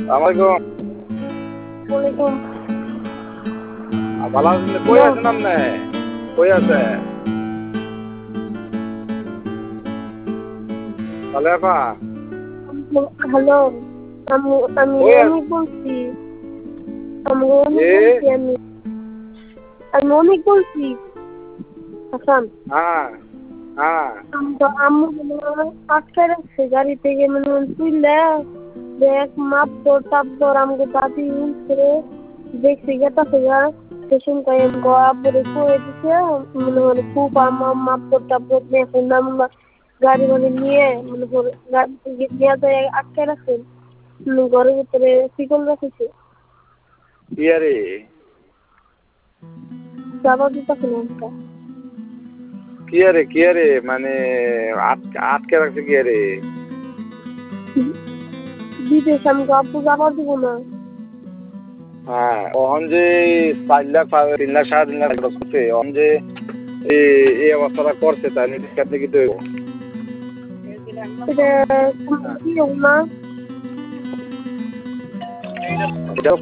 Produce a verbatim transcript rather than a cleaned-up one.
আসসালামাইকুম। ওয়ালাইকুম। ভালো আছেন? কই আছেন আপনি? কই আছে? হ্যালো আপা। হ্যালো, আমি আমি কই আছেন? অনেক বলছি। আমি অনেক জি। বলছি আমি আমি অনেক বলছি হাসান। হ্যাঁ হ্যাঁ। আমি তো আম্মু মনে হয় আটকে রাখছে গাড়ি থেকে মনে হয় তুইলে দেখ মাপদর টাপদর আমাকে দাদি উঠছে দেখছি গেটা থেকে স্টেশন টাইম আব্বুরে কয়ে দিছে মনে হয় খুব আমার মাপদর টাপদর নিয়ে নাম গাড়ি মানে নিয়ে মনে করে গাড়ি থেকে নিয়ে যায় আটকে রাখছে ঘরের ভিতরে শিকল রাখেছে। কি আরে? যাবার দিতেছে না একটা কি আরে কি আরে মানে আটকে আটকে রাখছে কি আরে? বিদেশ আমাকে আব্বু যাবার দিব না। হ্যাঁ ওহন যে চার লাখ তিন লাখ সাড়ে তিন লাখ খরচ করছে ওহন যে এই অবস্থাটা করছে তাই নিতে আপনি কি তৈব? এটা কি হোক না এটাও